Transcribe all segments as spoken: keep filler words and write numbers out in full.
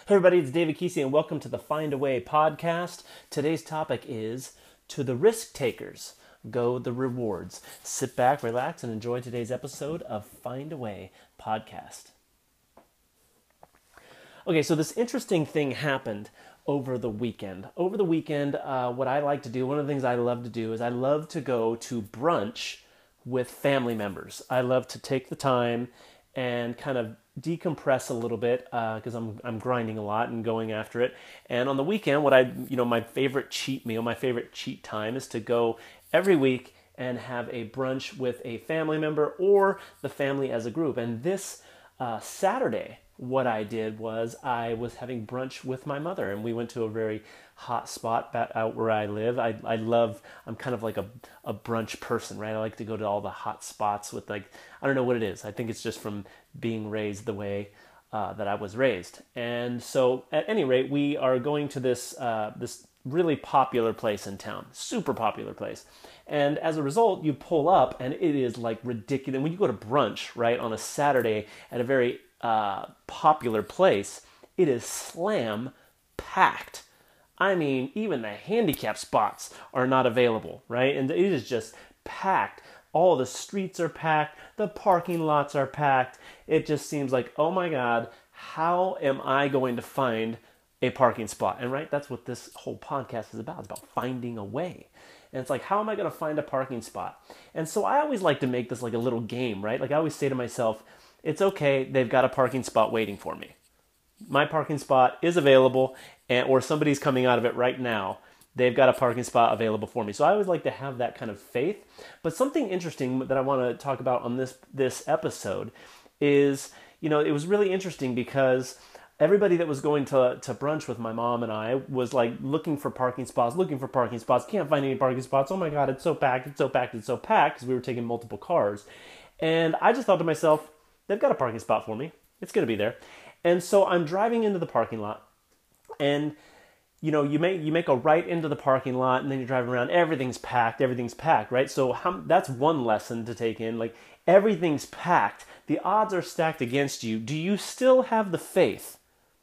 Hey everybody, it's David Kesey and welcome to the Find a Way podcast. Today's topic is To the Risk Takers Go the Rewards. Sit back, relax, and enjoy today's episode of Find a Way podcast. Okay, so this interesting thing happened over the weekend. Over the weekend, uh, what I like to do, one of the things I love to do is I love to go to brunch with family members. I love to take the time and kind of decompress a little bit because uh, I'm I'm grinding a lot and going after it. And on the weekend, what I you know my favorite cheat meal, my favorite cheat time is to go every week and have a brunch with a family member or the family as a group. And this uh, Saturday, what I did was I was having brunch with my mother, and we went to a very hot spot back out where I live. I I love, I'm kind of like a, a brunch person, right? I like to go to all the hot spots with, like, I don't know what it is. I think it's just from being raised the way uh, that I was raised. And so at any rate, we are going to this uh, this really popular place in town, super popular place. And as a result, you pull up and it is like ridiculous. When you go to brunch, right, on a Saturday at a very uh, popular place, it is slam packed. I mean, even the handicap spots are not available, right? And it is just packed. All the streets are packed. The parking lots are packed. It just seems like, oh my God, how am I going to find a parking spot? And right, that's what this whole podcast is about. It's about finding a way. And it's like, how am I going to find a parking spot? And so I always like to make this like a little game, right? Like I always say to myself, it's okay, they've got a parking spot waiting for me. My parking spot is available, and or somebody's coming out of it right now. They've got a parking spot available for me. So I always like to have that kind of faith. But something interesting that I want to talk about on this this episode is, you know, it was really interesting because everybody that was going to, to brunch with my mom and I was like looking for parking spots, looking for parking spots, can't find any parking spots. Oh my God, it's so packed, it's so packed, it's so packed, because we were taking multiple cars. And I just thought to myself, they've got a parking spot for me. It's going to be there. And so I'm driving into the parking lot, and you know, you make you make a right into the parking lot, and then you're driving around. Everything's packed. Everything's packed, right? So how, that's one lesson to take in. Like, everything's packed. The odds are stacked against you. Do you still have the faith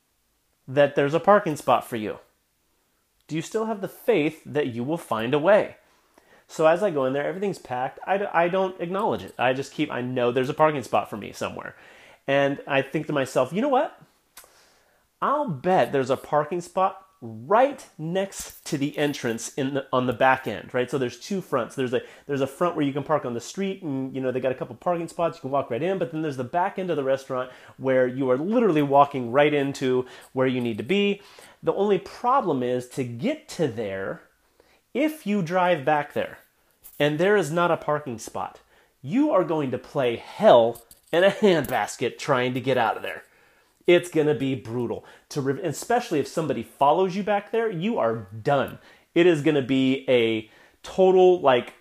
that there's a parking spot for you? Do you still have the faith that you will find a way? So as I go in there, everything's packed. I, I don't acknowledge it. I just keep, I know there's a parking spot for me somewhere. And I think to myself, you know what? I'll bet there's a parking spot right next to the entrance in the, on the back end, right? So there's two fronts. There's a there's a front where you can park on the street, and you know they got a couple parking spots. You can walk right in, but then there's the back end of the restaurant where you are literally walking right into where you need to be. The only problem is to get to there. If you drive back there and there is not a parking spot, you are going to play hell in a handbasket trying to get out of there. It's going to be brutal. To re- especially if somebody follows you back there, you are done. It is going to be a total, like,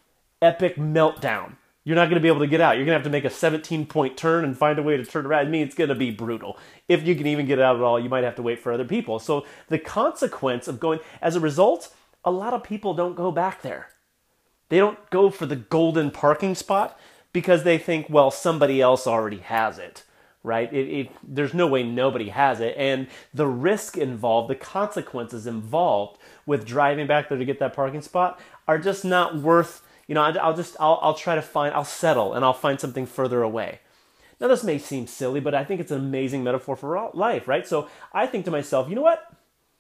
epic meltdown. You're not going to be able to get out. You're going to have to make a seventeen-point turn and find a way to turn around. I mean, it's going to be brutal. If you can even get out at all, you might have to wait for other people. So the consequence of going, as a result, a lot of people don't go back there. They don't go for the golden parking spot because they think, well, somebody else already has it, right? It, it, there's no way nobody has it. And the risk involved, the consequences involved with driving back there to get that parking spot are just not worth, you know, I'll just, I'll, I'll try to find, I'll settle and I'll find something further away. Now, this may seem silly, but I think it's an amazing metaphor for life, right? So I think to myself, you know what?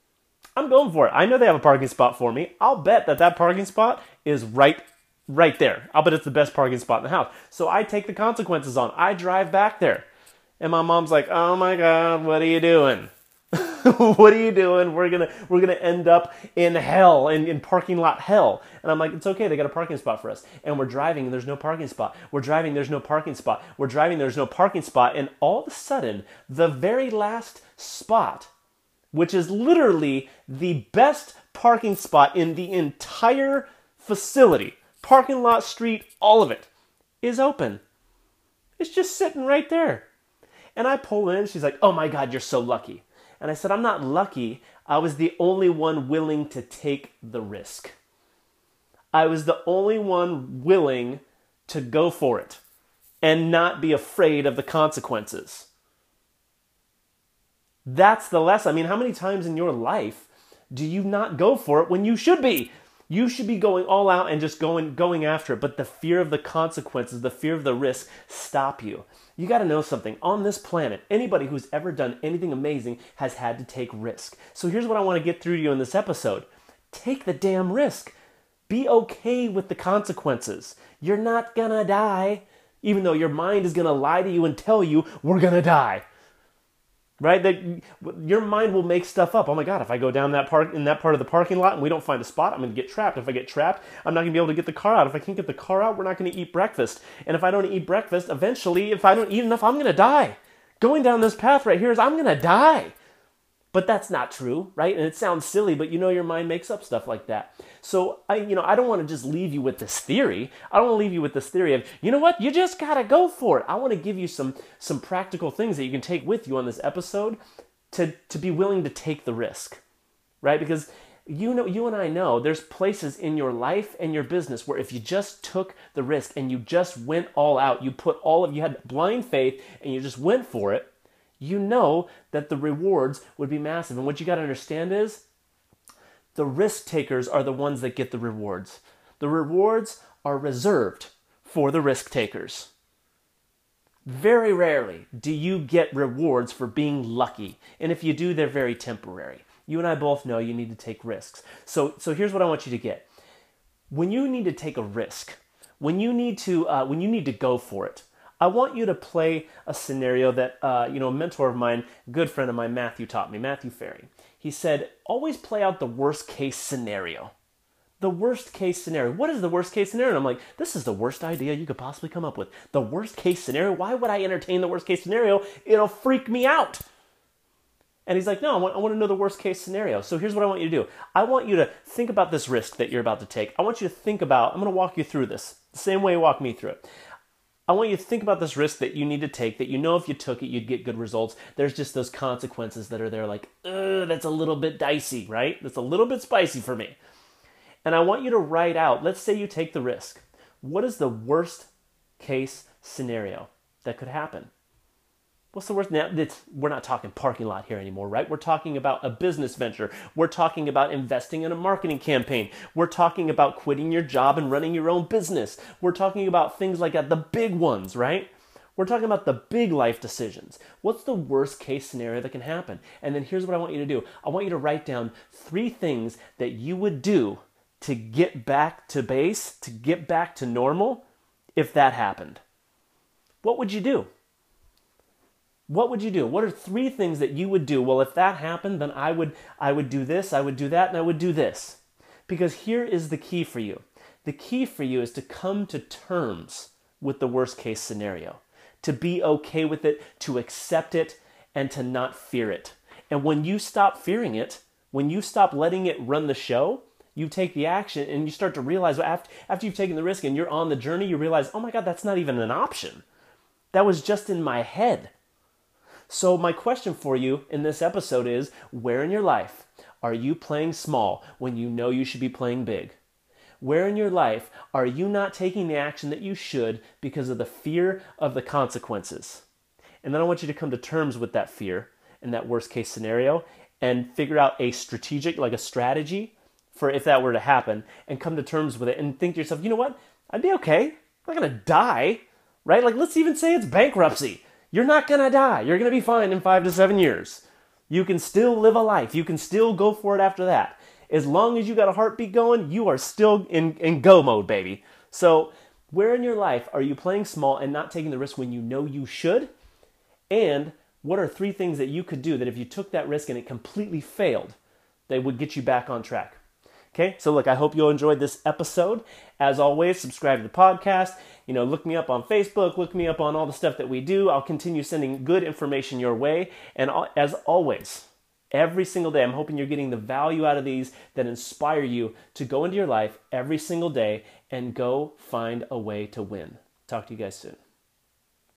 I'm going for it. I know they have a parking spot for me. I'll bet that that parking spot is right Right there. I'll bet it's the best parking spot in the house. So I take the consequences on. I drive back there. And my mom's like, oh my God, what are you doing? What are you doing? We're gonna we're gonna end up in hell, in, in parking lot hell. And I'm like, it's okay, they got a parking spot for us. And we're driving and there's no parking spot. We're driving, there's no parking spot. We're driving, there's no parking spot. And all of a sudden, the very last spot, which is literally the best parking spot in the entire facility, parking lot, street, all of it, is open. It's just sitting right there. And I pull in, she's like, oh my God, you're so lucky. And I said, I'm not lucky. I was the only one willing to take the risk. I was the only one willing to go for it and not be afraid of the consequences. That's the lesson. I mean, how many times in your life do you not go for it when you should be? You should be going all out and just going going after it, but the fear of the consequences, the fear of the risk stop you. You got to know something. On this planet, anybody who's ever done anything amazing has had to take risk. So here's what I want to get through to you in this episode. Take the damn risk. Be okay with the consequences. You're not gonna die, even though your mind is gonna lie to you and tell you we're gonna die. Right? That your mind will make stuff up. Oh my God, if I go down that park in that part of the parking lot and we don't find a spot, I'm going to get trapped. If I get trapped, I'm not going to be able to get the car out. If I can't get the car out, we're not going to eat breakfast. And if I don't eat breakfast, eventually, if I don't eat enough, I'm going to die. Going down this path right here is I'm going to die. But that's not true, right? And it sounds silly, but you know your mind makes up stuff like that. So I, you know, I don't want to just leave you with this theory. I don't want to leave you with this theory of, you know what, you just gotta go for it. I want to give you some some practical things that you can take with you on this episode to to be willing to take the risk, right? Because you know, you and I know there's places in your life and your business where if you just took the risk and you just went all out, you put all of you had blind faith and you just went for it, you know that the rewards would be massive. And what you got to understand is the risk takers are the ones that get the rewards. The rewards are reserved for the risk takers. Very rarely do you get rewards for being lucky. And if you do, they're very temporary. You and I both know you need to take risks. So, so here's what I want you to get. When you need to take a risk, when you need to, uh, when you need to go for it, I want you to play a scenario that, uh, you know, a mentor of mine, a good friend of mine, Matthew, taught me, Matthew Ferry. He said, always play out the worst case scenario. The worst case scenario. What is the worst case scenario? And I'm like, this is the worst idea you could possibly come up with. The worst case scenario? Why would I entertain the worst case scenario? It'll freak me out. And he's like, no, I want, I want to know the worst case scenario. So here's what I want you to do. I want you to think about this risk that you're about to take. I want you to think about, I'm going to walk you through this, the same way you walk me through it. I want you to think about this risk that you need to take, that you know if you took it, you'd get good results. There's just those consequences that are there like, ugh, that's a little bit dicey, right? That's a little bit spicy for me. And I want you to write out, let's say you take the risk. What is the worst case scenario that could happen? What's the worst? Now, it's, we're not talking parking lot here anymore, right? We're talking about a business venture. We're talking about investing in a marketing campaign. We're talking about quitting your job and running your own business. We're talking about things like that, the big ones, right? We're talking about the big life decisions. What's the worst case scenario that can happen? And then here's what I want you to do. I want you to write down three things that you would do to get back to base, to get back to normal if that happened. What would you do? What would you do? What are three things that you would do? Well, if that happened, then I would I would do this, I would do that, and I would do this. Because here is the key for you. The key for you is to come to terms with the worst case scenario, to be okay with it, to accept it, and to not fear it. And when you stop fearing it, when you stop letting it run the show, you take the action and you start to realize after, after you've taken the risk and you're on the journey, you realize, oh my God, that's not even an option. That was just in my head. So my question for you in this episode is, where in your life are you playing small when you know you should be playing big? Where in your life are you not taking the action that you should because of the fear of the consequences? And then I want you to come to terms with that fear and that worst case scenario and figure out a strategic, like a strategy for if that were to happen, and come to terms with it and think to yourself, you know what? I'd be okay. I'm not going to die, right? Like, let's even say it's bankruptcy. You're not going to die. You're going to be fine in five to seven years. You can still live a life. You can still go for it after that. As long as you got a heartbeat going, you are still in, in go mode, baby. So where in your life are you playing small and not taking the risk when you know you should? And what are three things that you could do that if you took that risk and it completely failed, they would get you back on track? Okay, so look, I hope you enjoyed this episode. As always, subscribe to the podcast. You know, look me up on Facebook. Look me up on all the stuff that we do. I'll continue sending good information your way. And as always, every single day, I'm hoping you're getting the value out of these that inspire you to go into your life every single day and go find a way to win. Talk to you guys soon.